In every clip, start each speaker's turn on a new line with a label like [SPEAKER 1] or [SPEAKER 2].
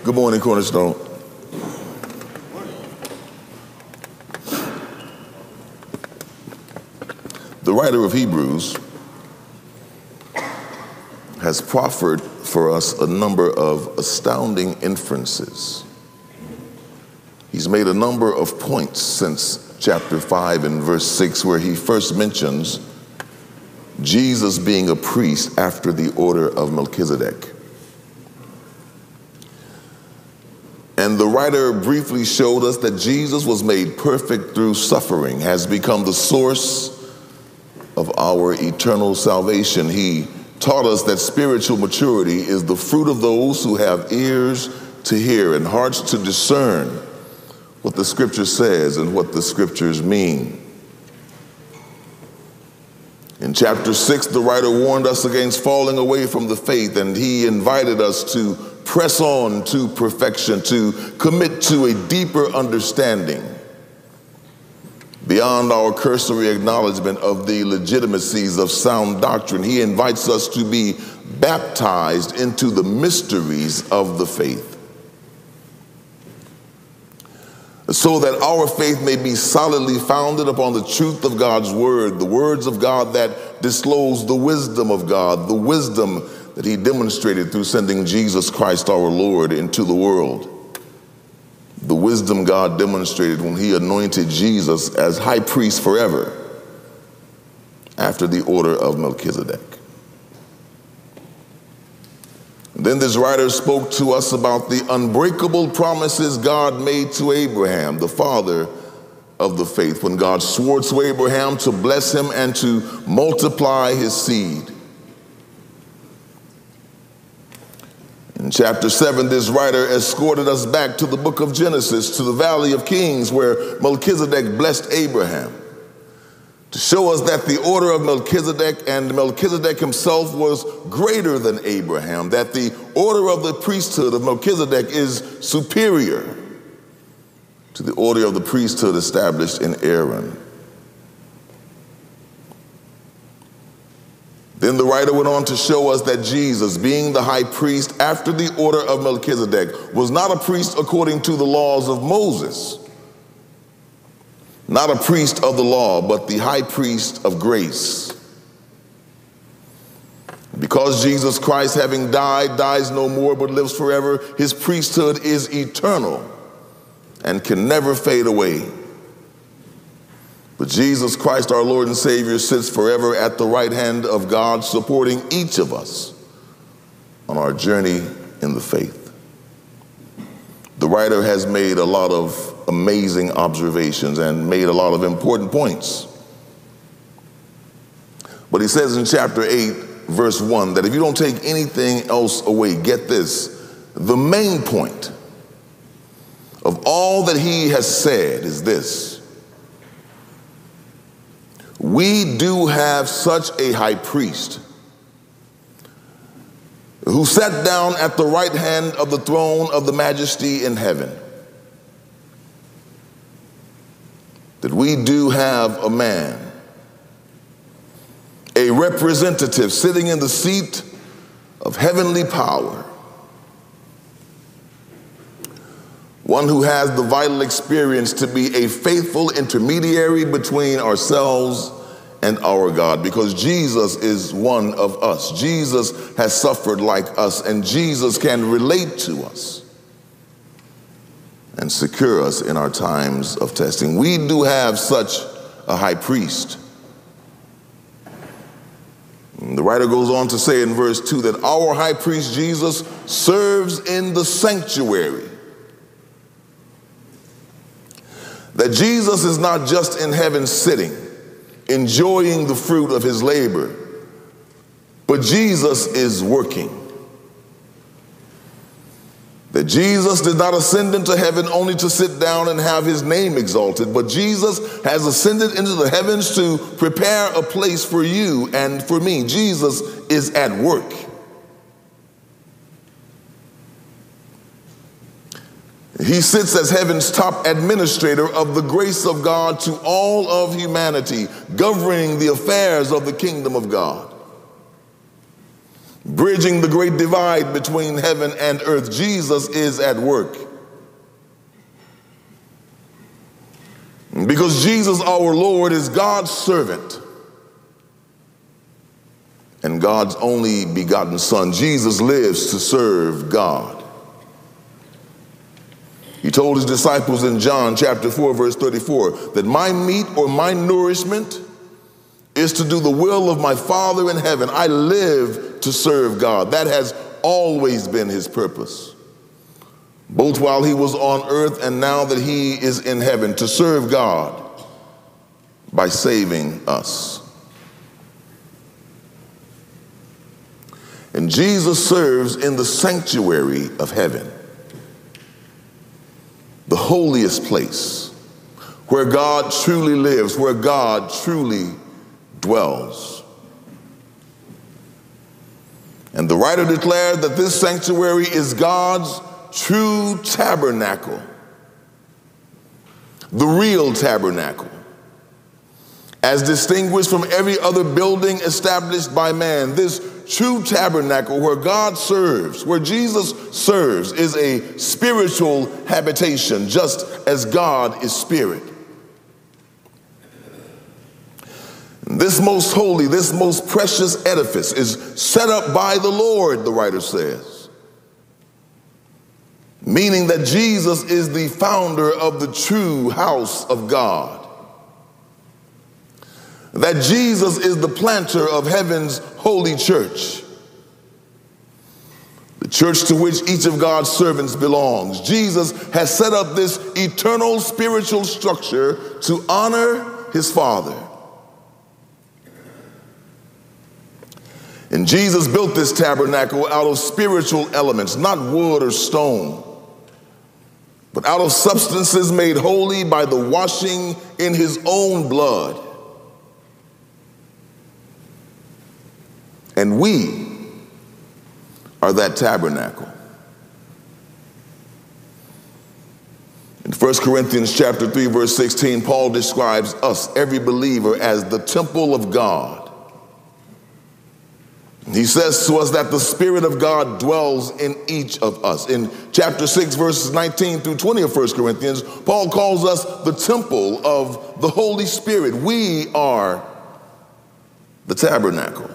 [SPEAKER 1] Good morning, Cornerstone. The writer of Hebrews has proffered for us a number of astounding inferences. He's made a number of points since chapter 5 and verse 6, where he first mentions Jesus being a priest after the order of Melchizedek. And the writer briefly showed us that Jesus was made perfect through suffering, has become the source of our eternal salvation. He taught us that spiritual maturity is the fruit of those who have ears to hear and hearts to discern what the scripture says and what the scriptures mean. In chapter 6, the writer warned us against falling away from the faith, and he invited us to press on to perfection, to commit to a deeper understanding beyond our cursory acknowledgement of the legitimacies of sound doctrine. He invites us to be baptized into the mysteries of the faith, so that our faith may be solidly founded upon the truth of God's word, the words of God that disclose the wisdom of God, the wisdom that he demonstrated through sending Jesus Christ our Lord into the world. The wisdom God demonstrated when he anointed Jesus as high priest forever after the order of Melchizedek. Then this writer spoke to us about the unbreakable promises God made to Abraham, the father of the faith, when God swore to Abraham to bless him and to multiply his seed. In chapter 7, this writer escorted us back to the book of Genesis, to the Valley of Kings, where Melchizedek blessed Abraham, to show us that the order of Melchizedek and Melchizedek himself was greater than Abraham, that the order of the priesthood of Melchizedek is superior to the order of the priesthood established in Aaron. Then the writer went on to show us that Jesus, being the high priest after the order of Melchizedek, was not a priest according to the laws of Moses, not a priest of the law, but the high priest of grace. Because Jesus Christ, having died, dies no more but lives forever, his priesthood is eternal and can never fade away. But Jesus Christ, our Lord and Savior, sits forever at the right hand of God, supporting each of us on our journey in the faith. The writer has made a lot of amazing observations and made a lot of important points. But he says in chapter 8, verse 1, that if you don't take anything else away, get this, the main point of all that he has said is this: we do have such a high priest who sat down at the right hand of the throne of the majesty in heaven. That we do have a man, a representative sitting in the seat of heavenly power, one who has the vital experience to be a faithful intermediary between ourselves and our God, because Jesus is one of us. Jesus has suffered like us, and Jesus can relate to us and secure us in our times of testing. We do have such a high priest. And the writer goes on to say in verse 2 that our high priest Jesus serves in the sanctuary. That Jesus is not just in heaven sitting, enjoying the fruit of his labor, but Jesus is working. That Jesus did not ascend into heaven only to sit down and have his name exalted, but Jesus has ascended into the heavens to prepare a place for you and for me. Jesus is at work. He sits as heaven's top administrator of the grace of God to all of humanity, governing the affairs of the kingdom of God, bridging the great divide between heaven and earth. Jesus is at work. Because Jesus, our Lord, is God's servant and God's only begotten Son. Jesus lives to serve God. He told his disciples in John chapter 4, verse 34, that my meat or my nourishment is to do the will of my Father in heaven. I live to serve God. That has always been his purpose, both while he was on earth and now that he is in heaven, to serve God by saving us. And Jesus serves in the sanctuary of heaven, the holiest place, where God truly lives, where God truly dwells. And the writer declared that this sanctuary is God's true tabernacle, the real tabernacle, as distinguished from every other building established by man. This true tabernacle where God serves, where Jesus serves, is a spiritual habitation, just as God is spirit. This most holy, this most precious edifice is set up by the Lord, the writer says, meaning that Jesus is the founder of the true house of God, that Jesus is the planter of heaven's holy church, the church to which each of God's servants belongs. Jesus has set up this eternal spiritual structure to honor his Father. And Jesus built this tabernacle out of spiritual elements, not wood or stone, but out of substances made holy by the washing in his own blood. And we are that tabernacle. In 1 Corinthians chapter 3, verse 16, Paul describes us, every believer, as the temple of God. He says to us that the Spirit of God dwells in each of us. In chapter 6, verses 19 through 20 of 1 Corinthians, Paul calls us the temple of the Holy Spirit. We are the tabernacle.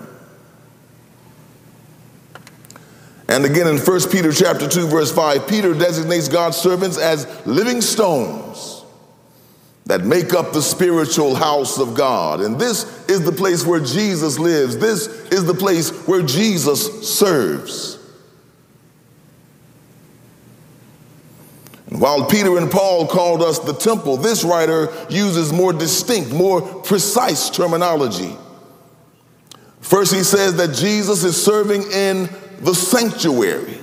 [SPEAKER 1] And again in 1 Peter chapter 2, verse 5, Peter designates God's servants as living stones that make up the spiritual house of God. And this is the place where Jesus lives. This is the place where Jesus serves. And while Peter and Paul called us the temple, this writer uses more distinct, more precise terminology. First, he says that Jesus is serving in the sanctuary.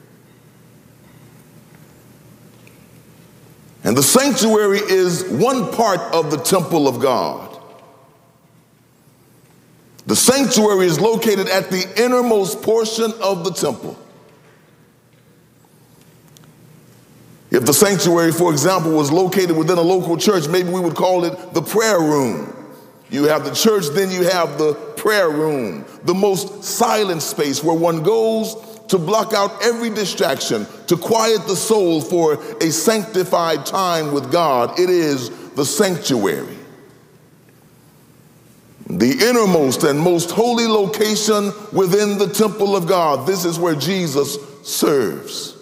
[SPEAKER 1] And the sanctuary is one part of the temple of God. The sanctuary is located at the innermost portion of the temple. If the sanctuary, for example, was located within a local church, maybe we would call it the prayer room. You have the church, then you have the prayer room, the most silent space where one goes to block out every distraction, to quiet the soul for a sanctified time with God. It is the sanctuary, the innermost and most holy location within the temple of God. This is where Jesus serves.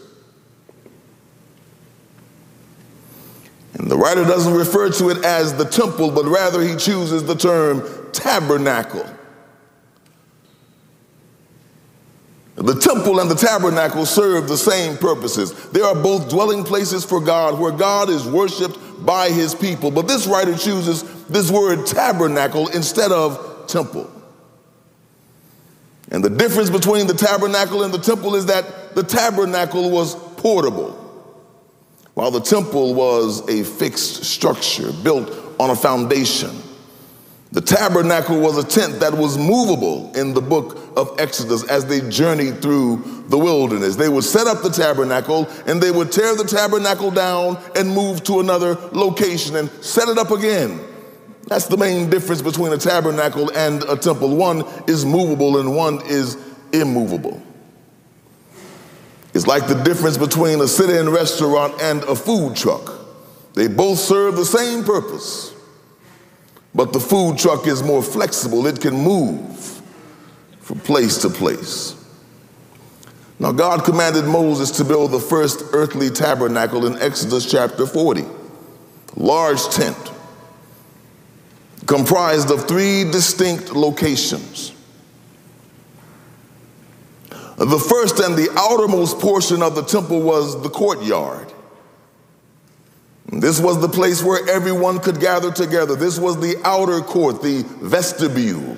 [SPEAKER 1] And the writer doesn't refer to it as the temple, but rather he chooses the term tabernacle. The temple and the tabernacle serve the same purposes. They are both dwelling places for God, where God is worshiped by his people. But this writer chooses this word tabernacle instead of temple. And the difference between the tabernacle and the temple is that the tabernacle was portable, while the temple was a fixed structure built on a foundation. The tabernacle was a tent that was movable in the book of Exodus as they journeyed through the wilderness. They would set up the tabernacle and they would tear the tabernacle down and move to another location and set it up again. That's the main difference between a tabernacle and a temple. One is movable and one is immovable. It's like the difference between a sit-in restaurant and a food truck. They both serve the same purpose, but the food truck is more flexible. It can move from place to place. Now, God commanded Moses to build the first earthly tabernacle in Exodus chapter 40, a large tent comprised of 3 distinct locations. The first and the outermost portion of the temple was the courtyard. This was the place where everyone could gather together. This was the outer court, the vestibule.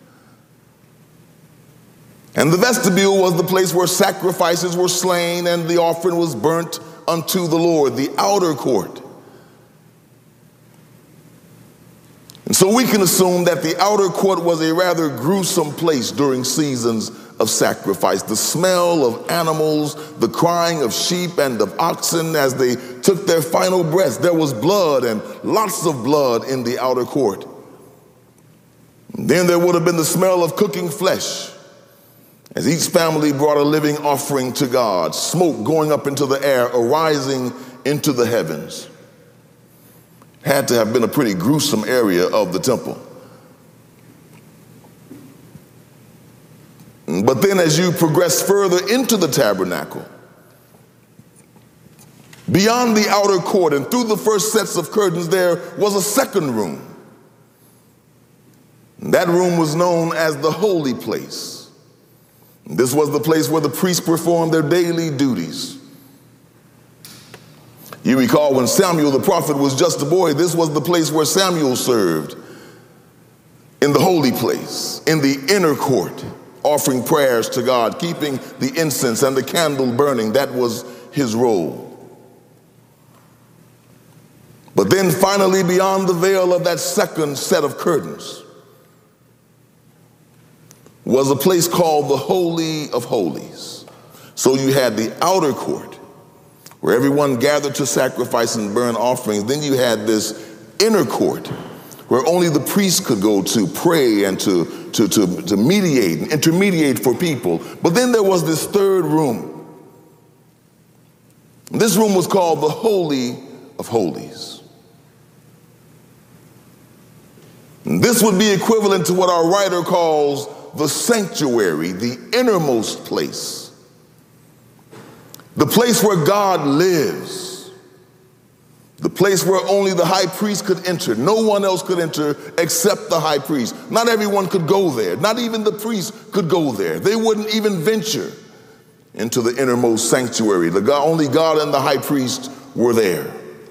[SPEAKER 1] And the vestibule was the place where sacrifices were slain and the offering was burnt unto the Lord, the outer court. And so we can assume that the outer court was a rather gruesome place during seasons of sacrifice. The smell of animals, the crying of sheep and of oxen as they took their final breaths. There was blood and lots of blood in the outer court. And then there would have been the smell of cooking flesh as each family brought a living offering to God, smoke going up into the air, arising into the heavens. Had to have been a pretty gruesome area of the temple. But then as you progress further into the tabernacle, beyond the outer court and through the first sets of curtains, there was a second room. That room was known as the holy place. This was the place where the priests performed their daily duties. You recall when Samuel the prophet was just a boy, this was the place where Samuel served, in the holy place, in the inner court, offering prayers to God, keeping the incense and the candle burning. That was his role. But then finally, beyond the veil of that second set of curtains, was a place called the Holy of Holies. So you had the outer court, where everyone gathered to sacrifice and burn offerings. Then you had this inner court, where only the priests could go to pray and to mediate and intermediate for people. But then there was this third room. This room was called the Holy of Holies. And this would be equivalent to what our writer calls the sanctuary, the innermost place. The place where God lives. The place where only the high priest could enter. No one else could enter except the high priest. Not everyone could go there. Not even the priests could go there. They wouldn't even venture into the innermost sanctuary. Only God and the high priest were there.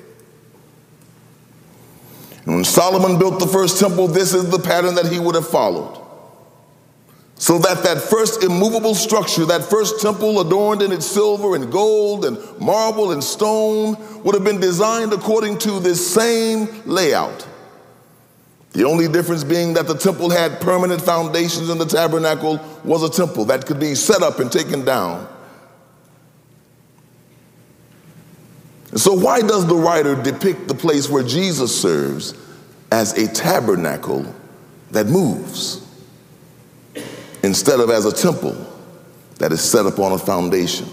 [SPEAKER 1] And when Solomon built the first temple, this is the pattern that he would have followed. So that first immovable structure, that first temple adorned in its silver and gold and marble and stone, would have been designed according to this same layout. The only difference being that the temple had permanent foundations and the tabernacle was a temple that could be set up and taken down. And so why does the writer depict the place where Jesus serves as a tabernacle that moves, instead of as a temple that is set upon a foundation?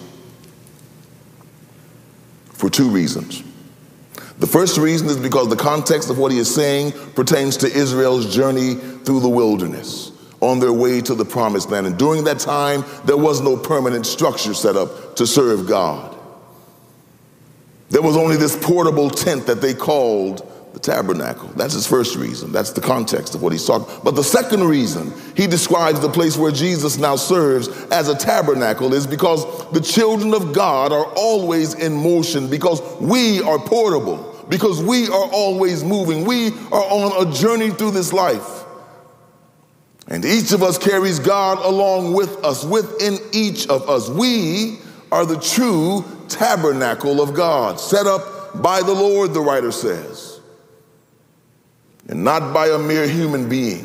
[SPEAKER 1] For 2 reasons. The first reason is because the context of what he is saying pertains to Israel's journey through the wilderness on their way to the promised land. And during that time, there was no permanent structure set up to serve God. There was only this portable tent that they called the tabernacle. That's his first reason. That's the context of what he's talking. But the second reason he describes the place where Jesus now serves as a tabernacle is because the children of God are always in motion, because we are portable, because we are always moving. We are on a journey through this life. And each of us carries God along with us, within each of us. We are the true tabernacle of God, set up by the Lord, the writer says, and not by a mere human being.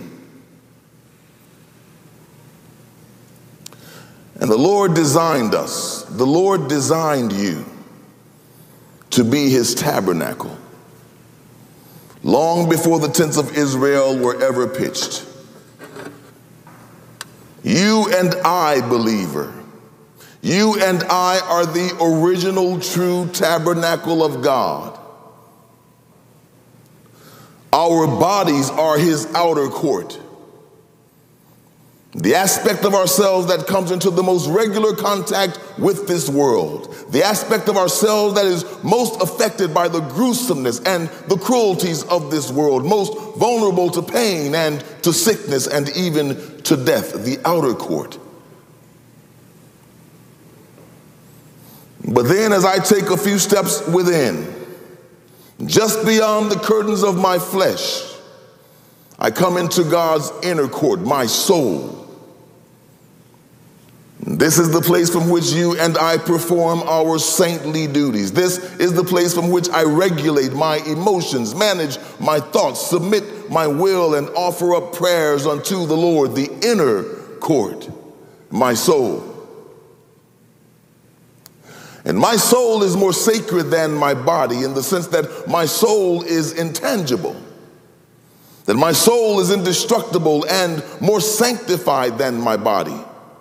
[SPEAKER 1] And the Lord designed us, the Lord designed you to be his tabernacle long before the tents of Israel were ever pitched. You and I, believer, you and I are the original true tabernacle of God. Our bodies are his outer court. The aspect of ourselves that comes into the most regular contact with this world. The aspect of ourselves that is most affected by the gruesomeness and the cruelties of this world, most vulnerable to pain and to sickness and even to death, the outer court. But then as I take a few steps within, just beyond the curtains of my flesh, I come into God's inner court, my soul. This is the place from which you and I perform our saintly duties. This is the place from which I regulate my emotions, manage my thoughts, submit my will, and offer up prayers unto the Lord, the inner court, my soul. And my soul is more sacred than my body in the sense that my soul is intangible, that my soul is indestructible and more sanctified than my body.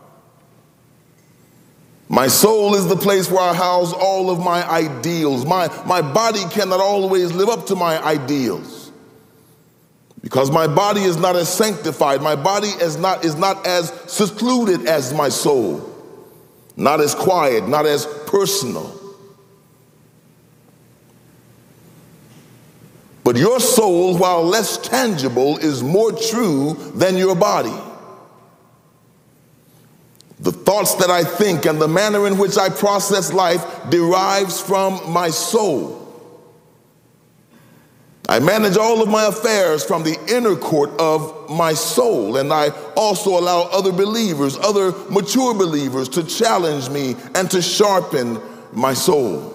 [SPEAKER 1] My soul is the place where I house all of my ideals. My body cannot always live up to my ideals because my body is not as sanctified. My body is not as secluded as my soul, not as quiet, not as personal. But your soul, while less tangible, is more true than your body. The thoughts that I think and the manner in which I process life derives from my soul. I manage all of my affairs from the inner court of my soul, and I also allow other believers, other mature believers, to challenge me and to sharpen my soul.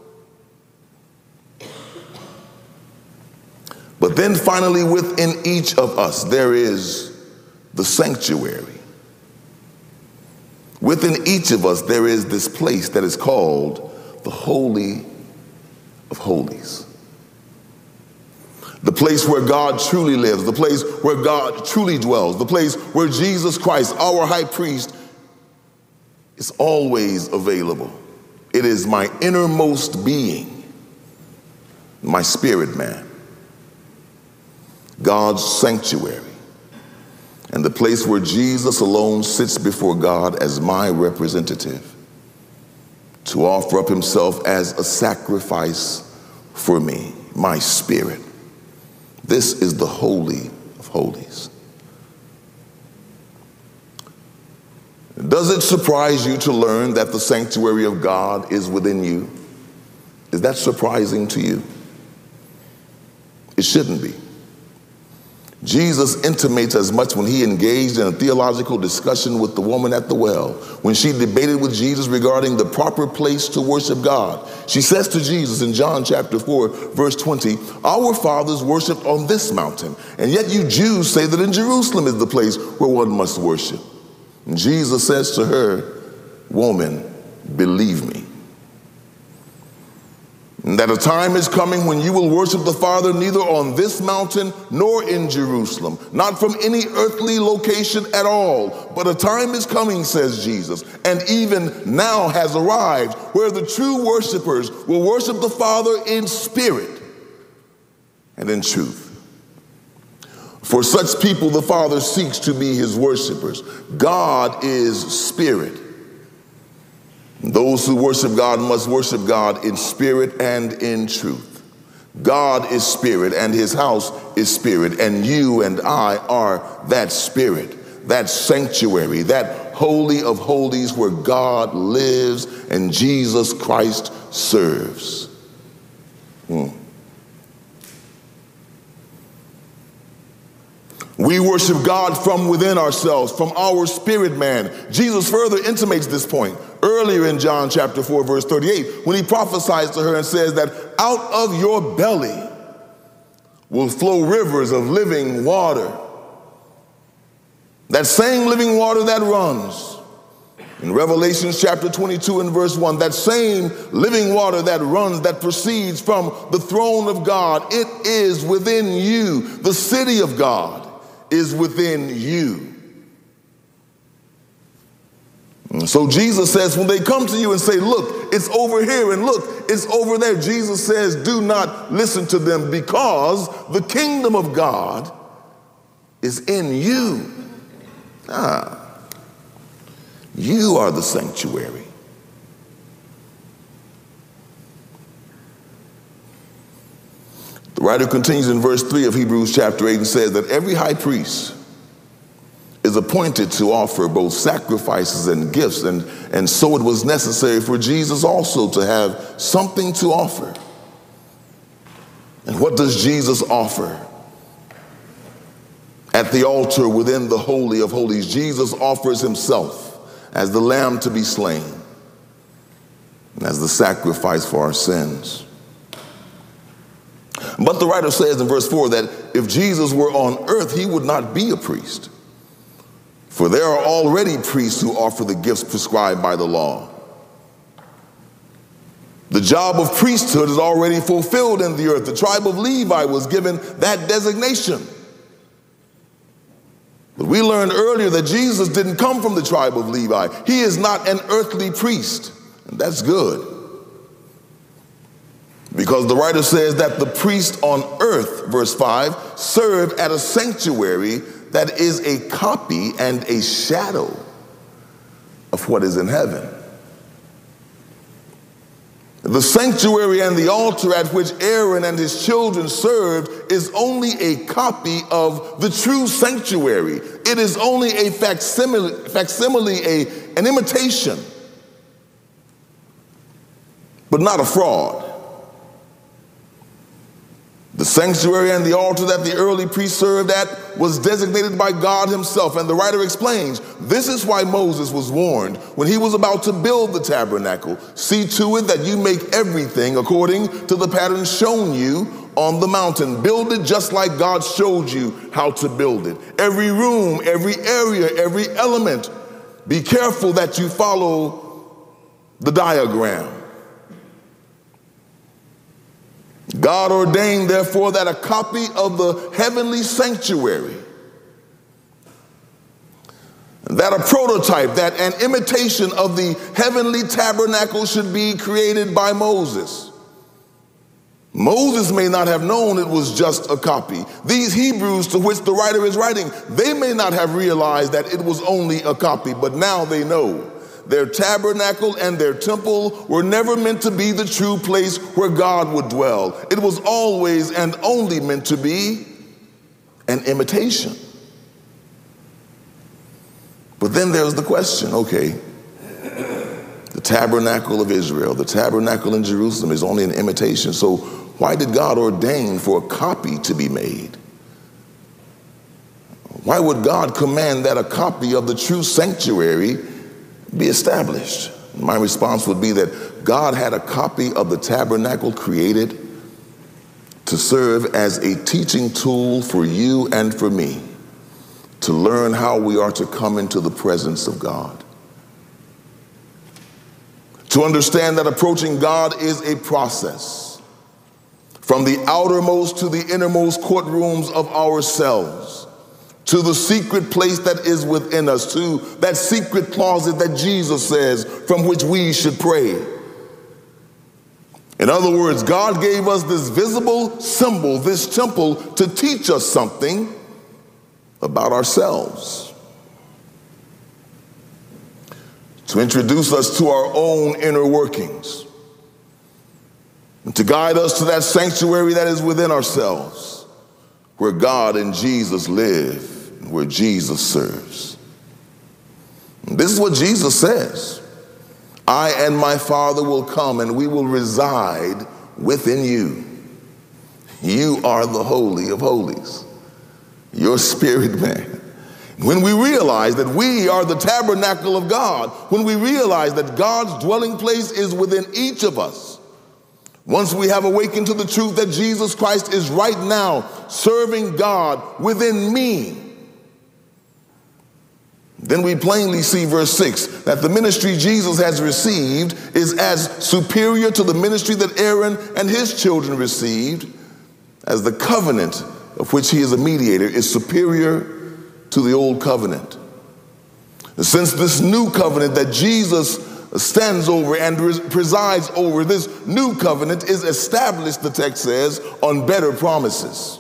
[SPEAKER 1] But then finally, within each of us, there is the sanctuary. Within each of us, there is this place that is called the Holy of Holies. The place where God truly lives, the place where God truly dwells, the place where Jesus Christ, our high priest, is always available. It is my innermost being, my spirit man, God's sanctuary, and the place where Jesus alone sits before God as my representative to offer up himself as a sacrifice for me, my spirit. This is the Holy of Holies. Does it surprise you to learn that the sanctuary of God is within you? Is that surprising to you? It shouldn't be. Jesus intimates as much when he engaged in a theological discussion with the woman at the well, when she debated with Jesus regarding the proper place to worship God. She says to Jesus in John chapter 4, verse 20, "Our fathers worshiped on this mountain, and yet you Jews say that in Jerusalem is the place where one must worship." And Jesus says to her, "Woman, believe me, and that a time is coming when you will worship the Father neither on this mountain nor in Jerusalem, not from any earthly location at all. But a time is coming," says Jesus, "and even now has arrived, where the true worshipers will worship the Father in spirit and in truth. For such people the Father seeks to be his worshipers. God is spirit. Those who worship God must worship God in spirit and in truth. God is spirit, and his house is spirit, and you and I are that spirit, that sanctuary, that holy of holies where God lives and Jesus Christ serves. We worship God from within ourselves, from our spirit man. Jesus further intimates this point earlier in John chapter 4, verse 38, when he prophesies to her and says that out of your belly will flow rivers of living water. That same living water that runs in Revelation chapter 22 and verse 1, that same living water that runs, that proceeds from the throne of God, it is within you. The city of God is within you. So Jesus says, when they come to you and say, look, it's over here, and look, it's over there, Jesus says, do not listen to them, because the kingdom of God is in you. You are the sanctuary. The writer continues in verse 3 of Hebrews chapter 8 and says that every high priest is appointed to offer both sacrifices and gifts, and so it was necessary for Jesus also to have something to offer. And what does Jesus offer? At the altar within the Holy of Holies, Jesus offers himself as the lamb to be slain and as the sacrifice for our sins. But the writer says in verse 4 that if Jesus were on earth, he would not be a priest. For there are already priests who offer the gifts prescribed by the law. The job of priesthood is already fulfilled in the earth. The tribe of Levi was given that designation. But we learned earlier that Jesus didn't come from the tribe of Levi. He is not an earthly priest, and that's good. Because the writer says that the priest on earth, verse 5, served at a sanctuary that is a copy and a shadow of what is in heaven. The sanctuary and the altar at which Aaron and his children served is only a copy of the true sanctuary. It is only a facsimile, an imitation, but not a fraud. The sanctuary and the altar that the early priests served at was designated by God himself. And the writer explains, this is why Moses was warned when he was about to build the tabernacle. See to it that you make everything according to the pattern shown you on the mountain. Build it just like God showed you how to build it. Every room, every area, every element. Be careful that you follow the diagram. God ordained, therefore, that a copy of the heavenly sanctuary, that a prototype, that an imitation of the heavenly tabernacle should be created by Moses. Moses may not have known it was just a copy. These Hebrews to which the writer is writing, they may not have realized that it was only a copy, but now they know. Their tabernacle and their temple were never meant to be the true place where God would dwell. It was always and only meant to be an imitation. But then there's the question, okay, the tabernacle of Israel, the tabernacle in Jerusalem is only an imitation, so why did God ordain for a copy to be made? Why would God command that a copy of the true sanctuary be established? My response would be that God had a copy of the tabernacle created to serve as a teaching tool for you and for me to learn how we are to come into the presence of God. To understand that approaching God is a process from the outermost to the innermost courtrooms of ourselves, to the secret place that is within us, to that secret closet that Jesus says from which we should pray. In other words, God gave us this visible symbol, this temple, to teach us something about ourselves, to introduce us to our own inner workings, and to guide us to that sanctuary that is within ourselves, where God and Jesus live, where Jesus serves. And this is what Jesus says. I and my Father will come and we will reside within you. You are the Holy of Holies, your spirit man. When we realize that we are the tabernacle of God, when we realize that God's dwelling place is within each of us, once we have awakened to the truth that Jesus Christ is right now serving God within me, then we plainly see verse 6, that the ministry Jesus has received is as superior to the ministry that Aaron and his children received, as the covenant of which he is a mediator is superior to the old covenant. Since this new covenant that Jesus stands over and presides over, this new covenant is established, the text says, on better promises.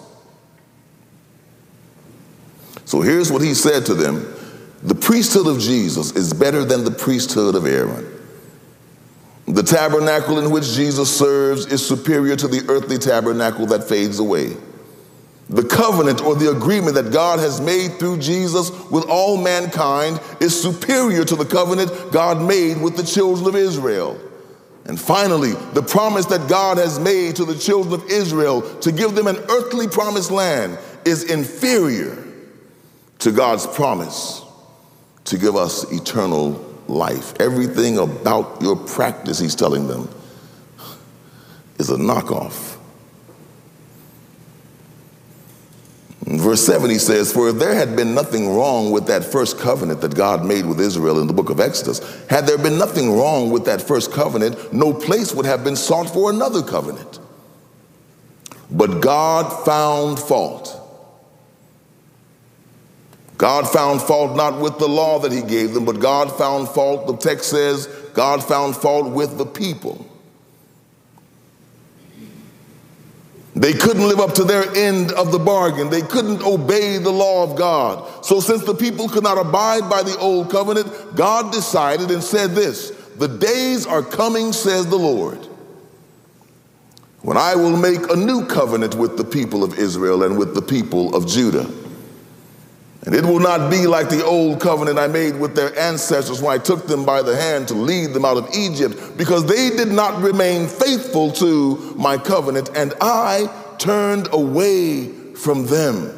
[SPEAKER 1] So here's what he said to them. The priesthood of Jesus is better than the priesthood of Aaron. The tabernacle in which Jesus serves is superior to the earthly tabernacle that fades away. The covenant or the agreement that God has made through Jesus with all mankind is superior to the covenant God made with the children of Israel. And finally, the promise that God has made to the children of Israel to give them an earthly promised land is inferior to God's promise to give us eternal life. Everything about your practice, he's telling them, is a knockoff. In verse 7 he says, for if there had been nothing wrong with that first covenant that God made with Israel in the book of Exodus, had there been nothing wrong with that first covenant, no place would have been sought for another covenant. But God found fault. God found fault not with the law that he gave them, but God found fault, the text says, God found fault with the people. They couldn't live up to their end of the bargain. They couldn't obey the law of God. So since the people could not abide by the old covenant, God decided and said this, the days are coming, says the Lord, when I will make a new covenant with the people of Israel and with the people of Judah. And it will not be like the old covenant I made with their ancestors when I took them by the hand to lead them out of Egypt, because they did not remain faithful to my covenant, and I turned away from them.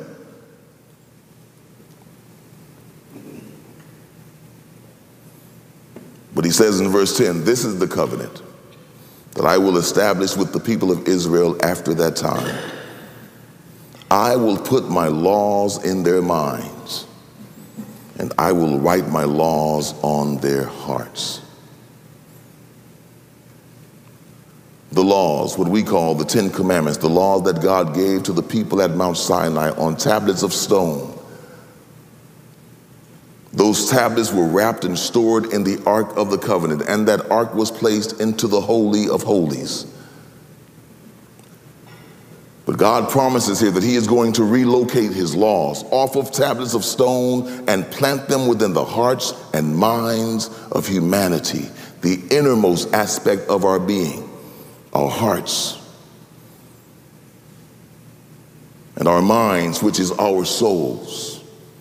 [SPEAKER 1] But he says in verse 10, this is the covenant that I will establish with the people of Israel after that time. I will put my laws in their minds, and I will write my laws on their hearts. The laws, what we call the Ten Commandments, the laws that God gave to the people at Mount Sinai on tablets of stone. Those tablets were wrapped and stored in the Ark of the Covenant, and that Ark was placed into the Holy of Holies. But God promises here that he is going to relocate his laws off of tablets of stone and plant them within the hearts and minds of humanity, the innermost aspect of our being, our hearts and our minds, which is our souls.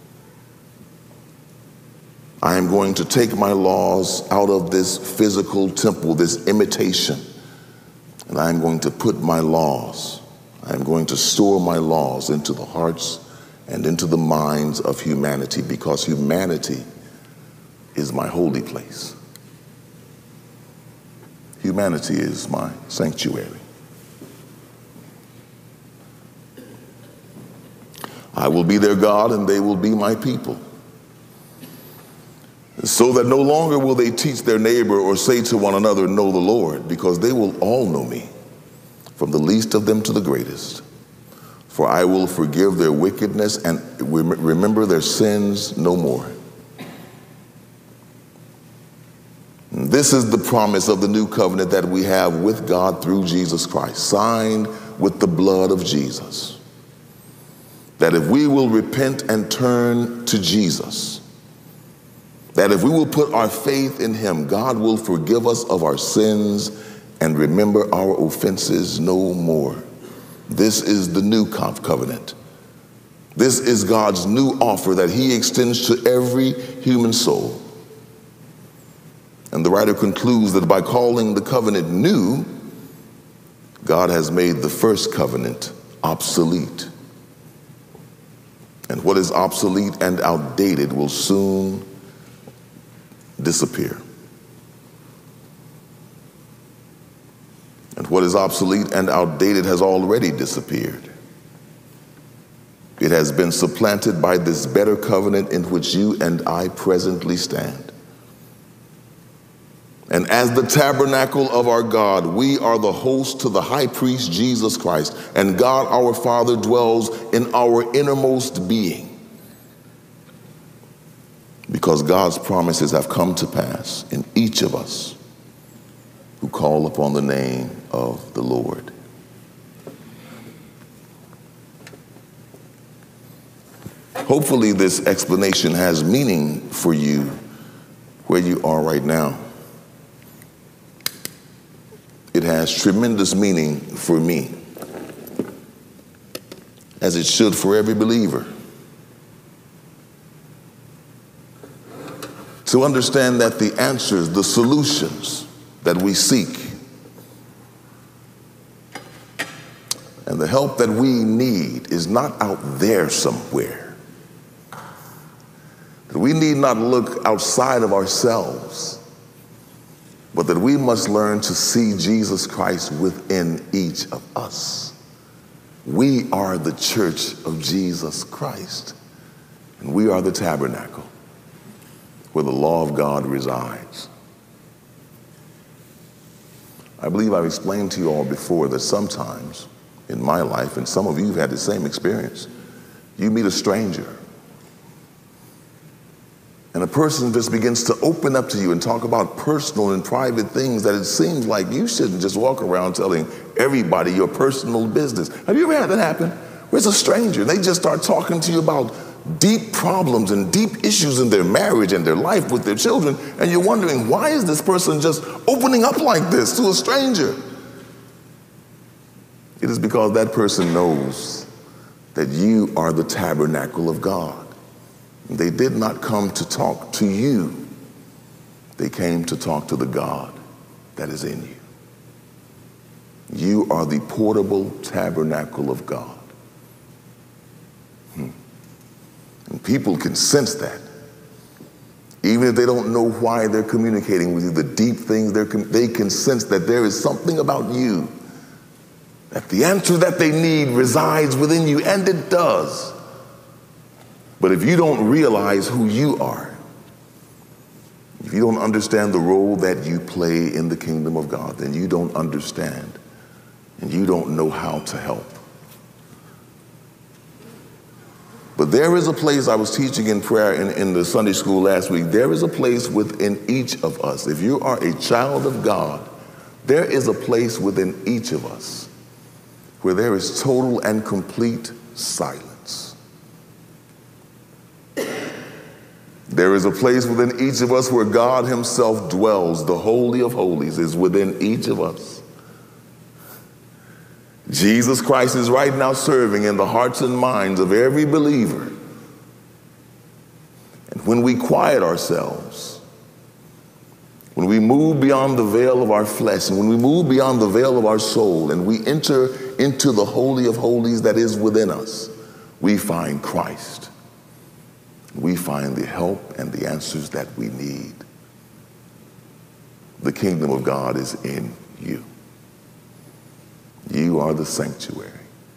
[SPEAKER 1] I am going to take my laws out of this physical temple, this imitation, and I am going to put my laws, I am going to store my laws into the hearts and into the minds of humanity, because humanity is my holy place. Humanity is my sanctuary. I will be their God and they will be my people. So that no longer will they teach their neighbor or say to one another, know the Lord, because they will all know me, from the least of them to the greatest. For I will forgive their wickedness and remember their sins no more. And this is the promise of the new covenant that we have with God through Jesus Christ, signed with the blood of Jesus. That if we will repent and turn to Jesus, that if we will put our faith in him, God will forgive us of our sins and remember our offenses no more. This is the new covenant. This is God's new offer that he extends to every human soul. And the writer concludes that by calling the covenant new, God has made the first covenant obsolete. And what is obsolete and outdated will soon disappear. And what is obsolete and outdated has already disappeared. It has been supplanted by this better covenant in which you and I presently stand. And as the tabernacle of our God, we are the host to the high priest Jesus Christ, and God our Father dwells in our innermost being. because God's promises have come to pass in each of us who call upon the name of the Lord. Hopefully this explanation has meaning for you where you are right now. It has tremendous meaning for me, as it should for every believer. To understand that the answers, the solutions that we seek, and the help that we need is not out there somewhere. That we need not look outside of ourselves, but that we must learn to see Jesus Christ within each of us. We are the church of Jesus Christ, and we are the tabernacle where the law of God resides. I believe I've explained to you all before that sometimes in my life, and some of you have had the same experience, you meet a stranger, and a person just begins to open up to you and talk about personal and private things that it seems like you shouldn't just walk around telling everybody your personal business. Have you ever had that happen? Where's a stranger and they just start talking to you about deep problems and deep issues in their marriage and their life with their children, and you're wondering, why is this person just opening up like this to a stranger? It is because that person knows that you are the tabernacle of God. They did not come to talk to you. They came to talk to the God that is in you. You are the portable tabernacle of God. And people can sense that. Even if they don't know why they're communicating with you, the deep things they can sense that there is something about you, that the answer that they need resides within you, and it does. But if you don't realize who you are, if you don't understand the role that you play in the kingdom of God, then you don't understand and you don't know how to help. But there is a place, I was teaching in prayer in the Sunday school last week, there is a place within each of us. If you are a child of God, there is a place within each of us where there is total and complete silence. There is a place within each of us where God himself dwells. The Holy of Holies is within each of us. Jesus Christ is right now serving in the hearts and minds of every believer. And when we quiet ourselves, when we move beyond the veil of our flesh, and when we move beyond the veil of our soul, and we enter into the Holy of Holies that is within us, we find Christ. We find the help and the answers that we need. The kingdom of God is in you. You are the sanctuary.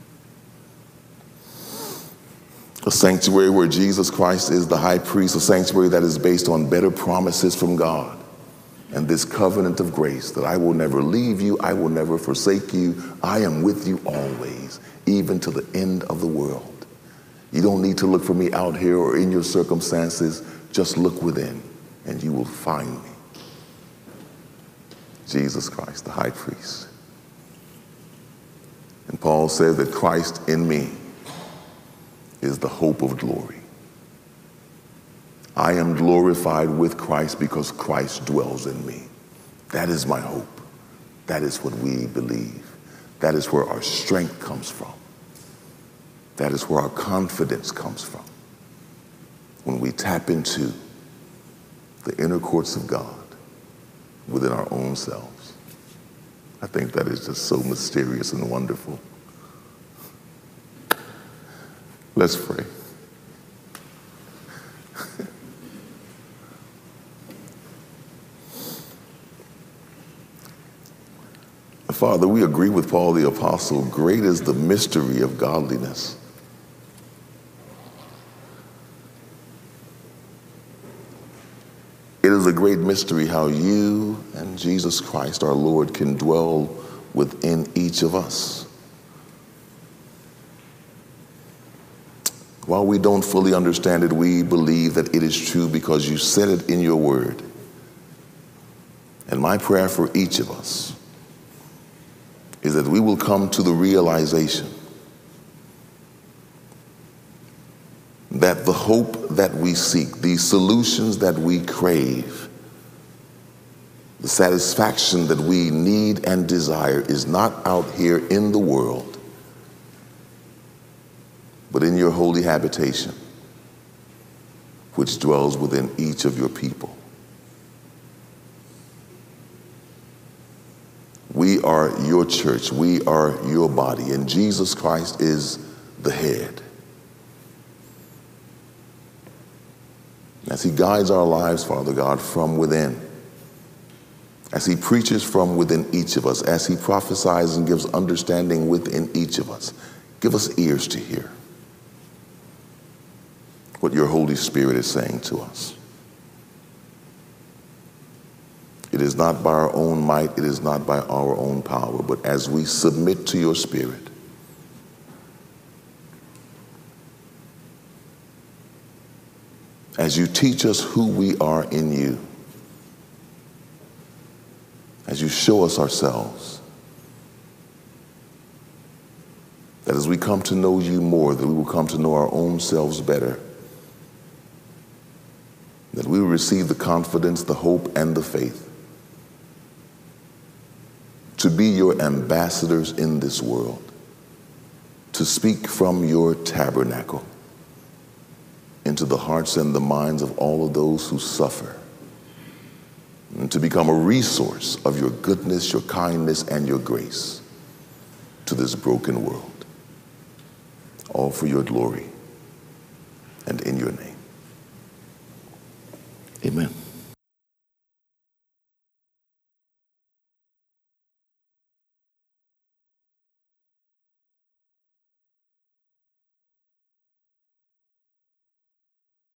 [SPEAKER 1] A sanctuary where Jesus Christ is the high priest, a sanctuary that is based on better promises from God and this covenant of grace that I will never leave you, I will never forsake you, I am with you always, even to the end of the world. You don't need to look for me out here or in your circumstances. Just look within and you will find me. Jesus Christ, the high priest. And Paul says that Christ in me is the hope of glory. I am glorified with Christ because Christ dwells in me. That is my hope. That is what we believe. That is where our strength comes from. That is where our confidence comes from. When we tap into the inner courts of God within our own selves. I think that is just so mysterious and wonderful. Let's pray. Father, we agree with Paul the Apostle. Great is the mystery of godliness. It is a great mystery how you and Jesus Christ, our Lord, can dwell within each of us. While we don't fully understand it, we believe that it is true because you said it in your word. And my prayer for each of us is that we will come to the realization that the hope that we seek, the solutions that we crave, the satisfaction that we need and desire is not out here in the world, but in your holy habitation, which dwells within each of your people. We are your church. We are your body, and Jesus Christ is the head. As he guides our lives, Father God, from within, as he preaches from within each of us, as he prophesies and gives understanding within each of us, give us ears to hear what your Holy Spirit is saying to us. It is not by our own might, it is not by our own power, but as we submit to your Spirit, as you teach us who we are in you, as you show us ourselves, that as we come to know you more, that we will come to know our own selves better, that we will receive the confidence, the hope, and the faith to be your ambassadors in this world, to speak from your tabernacle into the hearts and the minds of all of those who suffer, and to become a resource of your goodness, your kindness, and your grace to this broken world. All for your glory and in your name. Amen.